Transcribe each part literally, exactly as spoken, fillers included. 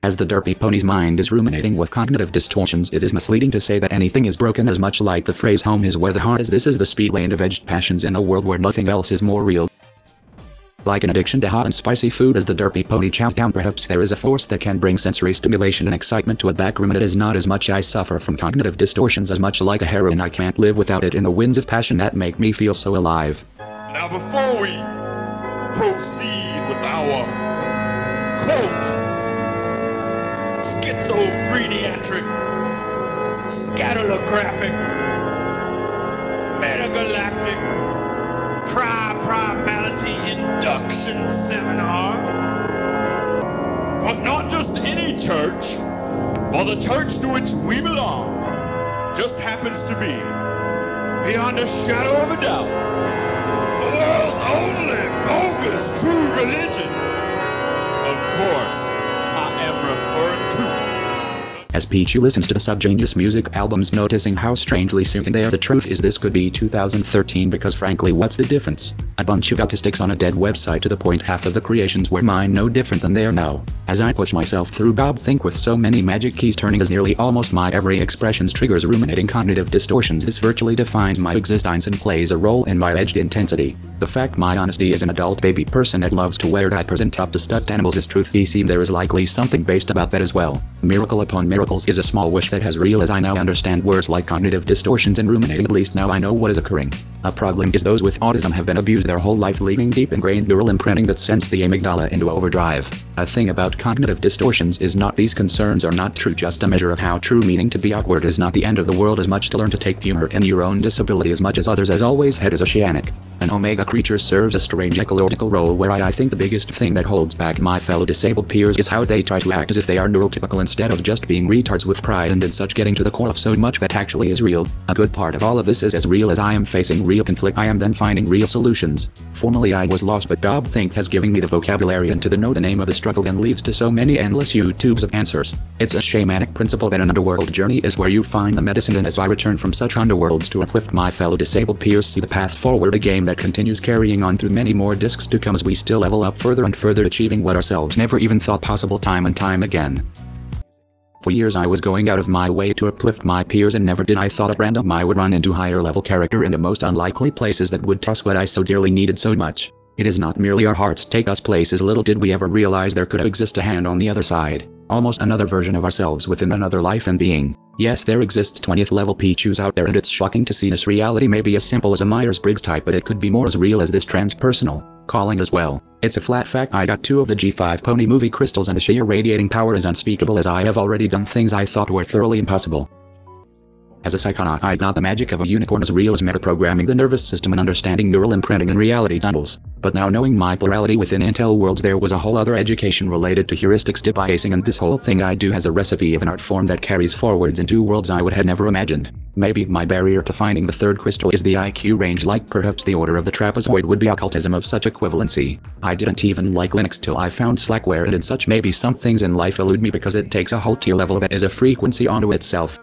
As the derpy pony's mind is ruminating with cognitive distortions, it is misleading to say that anything is broken, as much like the phrase home is where the heart is. This is the speed lane of edged passions in a world where nothing else is more real. Like an addiction to hot and spicy food as the derpy pony chows down, perhaps there is a force that can bring sensory stimulation and excitement to a back room, and it is not as much I suffer from cognitive distortions as much like a heroin I can't live without it in the winds of passion that make me feel so alive. Now before we proceed with our quote, schizophreniatric, scatolographic, metagalactic, tri-primality induction seminar. But not just any church, for the church to which we belong just happens to be, beyond a shadow of a doubt, the world's only bogus true religion. Of course, I am referring to... As Pichu listens to the Subgenius music albums, noticing how strangely soothing they are, the truth is this could be two thousand thirteen, because frankly, what's the difference? A bunch of autistics on a dead website, to the point half of the creations were mine, no different than they are now. As I push myself through GobThink with so many magic keys turning as nearly almost my every expressions triggers ruminating cognitive distortions, this virtually defines my existence and plays a role in my edged intensity. The fact my honesty as an adult baby person that loves to wear diapers and talk to stuffed animals is truth. Be seen, there is likely something based about that as well. Miracle upon miracle is a small wish that has real, as I now understand words like cognitive distortions and ruminating. At least now I know what is occurring. A problem is those with autism have been abused their whole life, leaving deep ingrained neural imprinting that sends the amygdala into overdrive. A thing about cognitive distortions is not these concerns are not true, just a measure of how true, meaning to be awkward is not the end of the world, as much to learn to take humor in your own disability as much as others. As always, head is oceanic. An omega creature serves a strange ecological role where I, I think the biggest thing that holds back my fellow disabled peers is how they try to act as if they are neurotypical instead of just being retards with pride and in such, getting to the core of so much that actually is real. A good part of all of this is as real as I am facing real conflict, I am then finding real solutions. Formerly I was lost, but GobThink has given me the vocabulary and to the know the name of the struggle, and leads to so many endless YouTubes of answers. It's a shamanic principle that an underworld journey is where you find the medicine, and as I return from such underworlds to uplift my fellow disabled peers, see the path forward, a game that continues carrying on through many more discs to come as we still level up further and further, achieving what ourselves never even thought possible time and time again. For years I was going out of my way to uplift my peers, and never did I thought at random I would run into higher level character in the most unlikely places that would toss what I so dearly needed so much. It is not merely our hearts take us places, little did we ever realize there could exist a hand on the other side. Almost another version of ourselves within another life and being. Yes, there exists twentieth level Pichus out there, and it's shocking to see this reality may be as simple as a Myers-Briggs type, but it could be more as real as this transpersonal calling as well. It's a flat fact I got two of the G five pony movie crystals, and the sheer radiating power is unspeakable, as I have already done things I thought were thoroughly impossible. As a psychonaut, I got the magic of a unicorn, as real as metaprogramming the nervous system and understanding neural imprinting and reality tunnels. But now, knowing my plurality within Intel worlds, there was a whole other education related to heuristics debiasing, and this whole thing I do has a recipe of an art form that carries forwards into worlds I would have never imagined. Maybe my barrier to finding the third crystal is the I Q range, like perhaps the order of the trapezoid would be occultism of such equivalency. I didn't even like Linux till I found Slackware, and in such maybe some things in life elude me because it takes a whole tier level that is a frequency onto itself.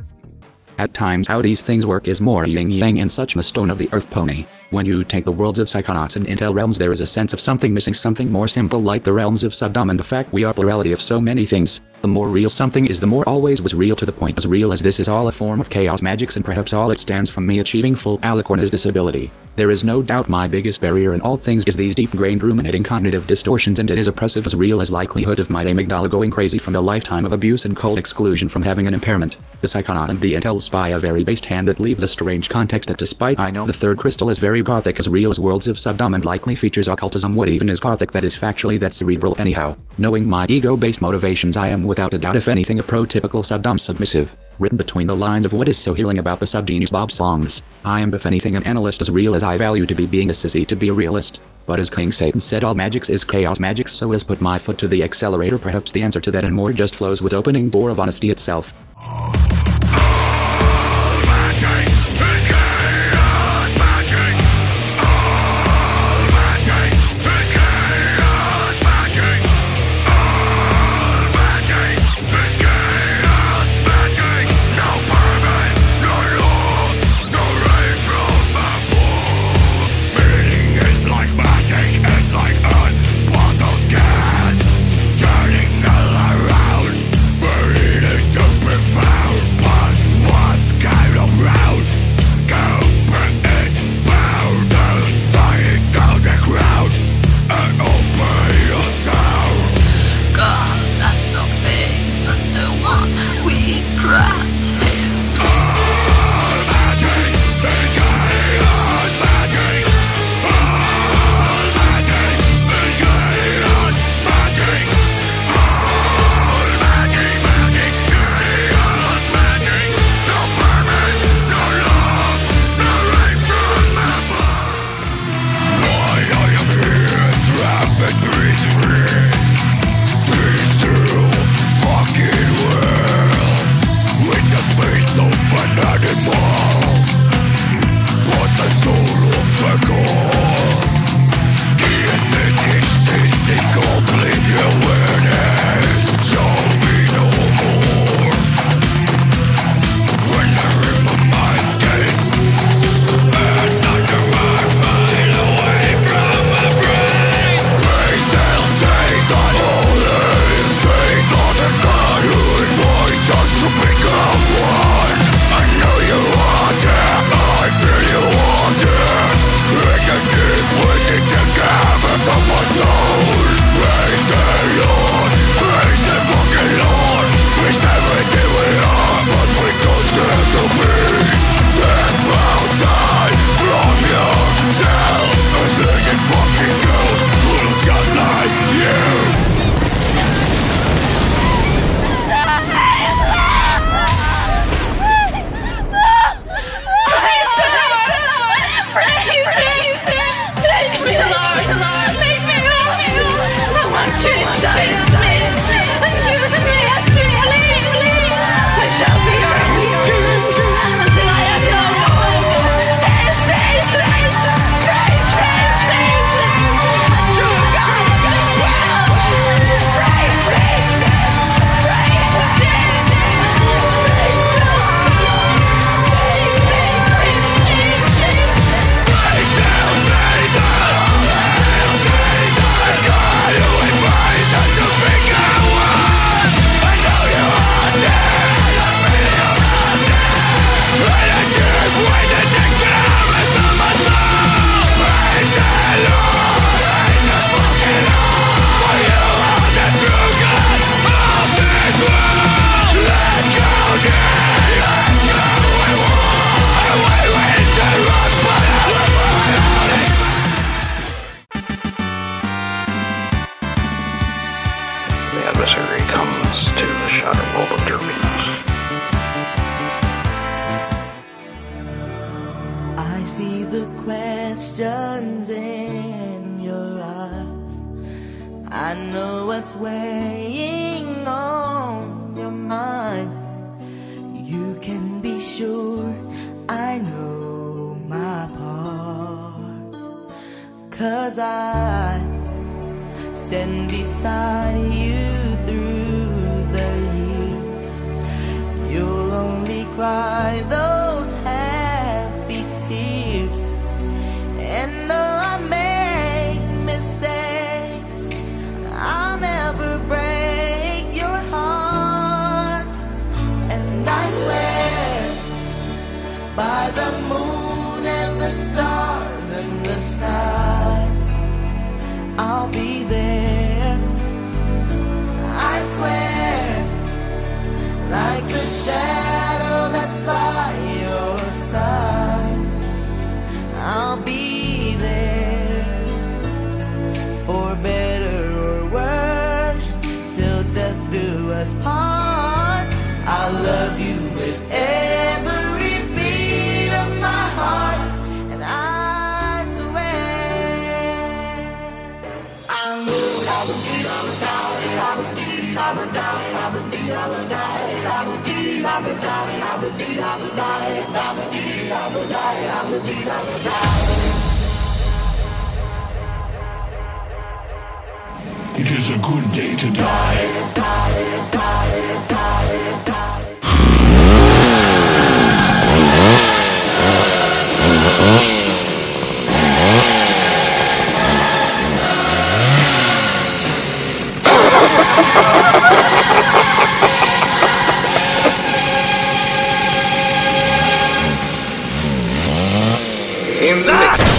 At times how these things work is more yin-yang and such, the stone of the earth pony. When you take the worlds of Psychonauts and Intel realms, there is a sense of something missing, something more simple like the realms of Subdom, and the fact we are plurality of so many things. The more real something is, the more always was real, to the point as real as this is all a form of chaos magics, and perhaps all it stands from me achieving full alicorn is disability. There is no doubt my biggest barrier in all things is these deep-grained ruminating cognitive distortions, and it is oppressive as real as likelihood of my amygdala going crazy from a lifetime of abuse and cold exclusion from having an impairment. The Psychonaut and the Intel spy a very based hand that leaves a strange context that, despite I know the third crystal is very gothic, as real as worlds of Subdom and likely features occultism, what even is gothic that is factually that cerebral anyhow. Knowing my ego-based motivations, I am without a doubt if anything a prototypical Subdom submissive. Written between the lines of what is so healing about the Subgenius Bob songs, I am if anything an analyst, as real as I value to be being a sissy to be a realist. But as King Satan said, all magics is chaos magics, so as put my foot to the accelerator, perhaps the answer to that and more just flows with opening door of honesty itself. Around us part. I love you with every beat of my heart, and I swear I know I would be, I would die, I would be, I would die, I would be, I would die, I would be, I would die, I would be, I would die, I would be, I would die, I would be, I would die. It is a good day to die. In the mix.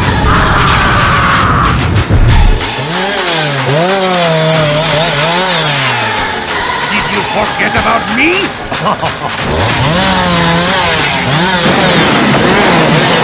Did you forget about me?